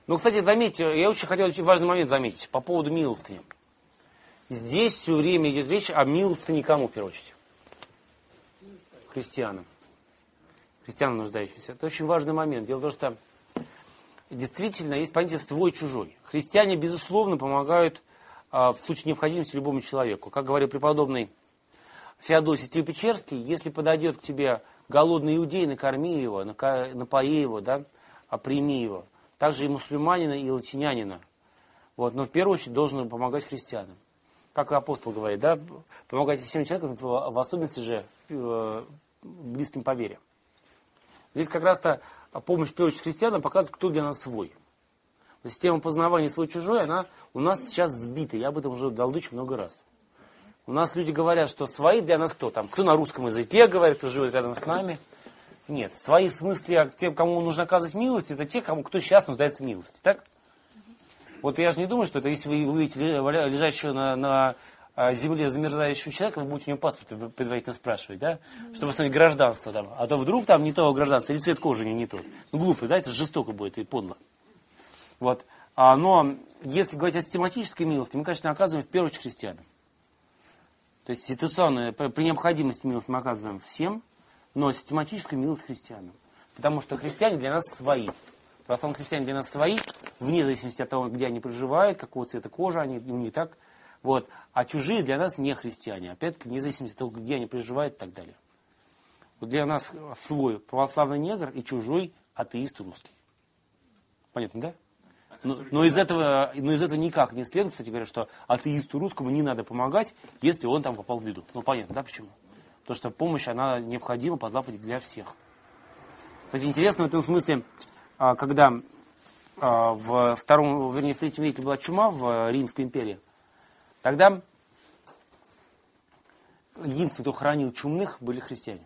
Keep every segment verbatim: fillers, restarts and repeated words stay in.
Ну, кстати, заметьте, я очень хотел очень важный момент заметить по поводу милостыни. Здесь все время идет речь о милостыне кому, в первую очередь? Христианам. Христианам нуждающимся. Это очень важный момент. Дело в том, что действительно есть понятие свой-чужой. Христиане, безусловно, помогают а, в случае необходимости любому человеку. Как говорил преподобный Феодосий Киево-Печерский, если подойдет к тебе голодный иудей, накорми его, напои его, да, а прими его. Также и мусульманина, и латинянина. Вот. Но в первую очередь должен помогать христианам. Как апостол говорит, да, помогайте всем человекам, в особенности же близким по вере. Здесь как раз-то помощь в первую очередь христианам показывает, кто для нас свой. Система познавания свой-чужой, она у нас сейчас сбита. Я об этом уже долдычу много раз. У нас люди говорят, что свои для нас кто там? Кто на русском языке говорит, кто живет рядом с нами. Нет, свои в смысле, тем, кому нужно оказывать милость, это те, кому, кто сейчас нуждается в милости. Так? Вот я же не думаю, что это если вы увидите лежащего на, на земле замерзающего человека, вы будете у него паспорт предварительно спрашивать, да? Чтобы посмотреть гражданство там. А то вдруг там не того гражданства, или цвет кожи не тот. Ну, глупо, да, это жестоко будет и подло. Вот. А, но если говорить о систематической милости, мы, конечно, оказываем в первую очередь христианам. То есть ситуационную, при необходимости милость мы оказываем всем, но систематическую милость христианам. Потому что христиане для нас свои. Православные христиане для нас свои, вне зависимости от того, где они проживают, какого цвета кожи они, ну не так. Вот. А чужие для нас не христиане. Опять-таки, вне зависимости от того, где они проживают и так далее. Вот для нас свой православный негр и чужой атеист русский. Понятно, да? Но, но, из этого, но из этого никак не следует, кстати говоря, что атеисту русскому не надо помогать, если он там попал в беду. Ну понятно, да, почему? Потому что помощь, она необходима по Западе для всех. Кстати, интересно в этом смысле, когда в втором, вернее, в третьем веке была чума в Римской империи, тогда единственные, кто хранил чумных, были христиане.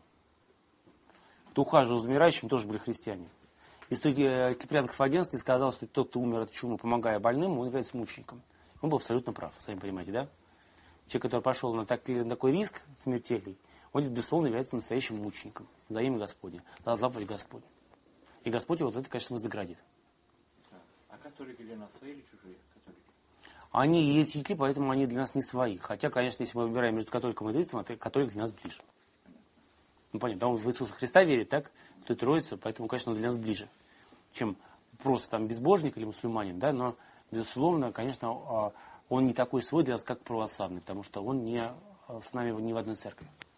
Кто ухаживал за умирающим, тоже были христиане. Историк Киприан Кафагенский сказал, что тот, кто умер от чумы, помогая больным, он является мучеником. Он был абсолютно прав, сами понимаете, да? Человек, который пошел на, так, на такой риск смертельный, он, безусловно, является настоящим мучеником за имя Господня, за заповедь Господня. И Господь его за это, конечно, вознаградит. А католики для нас свои или чужие? Католики? Они еретики, поэтому они для нас не свои. Хотя, конечно, если мы выбираем между католиком и атеистом, то католик для нас ближе. Ну, понятно, он в Иисуса Христа верит, так? В той Троице, поэтому, конечно, он для нас ближе, чем просто там безбожник или мусульманин, да? Но, безусловно, конечно, он не такой свой для нас, как православный, потому что он не с нами не в одной церкви.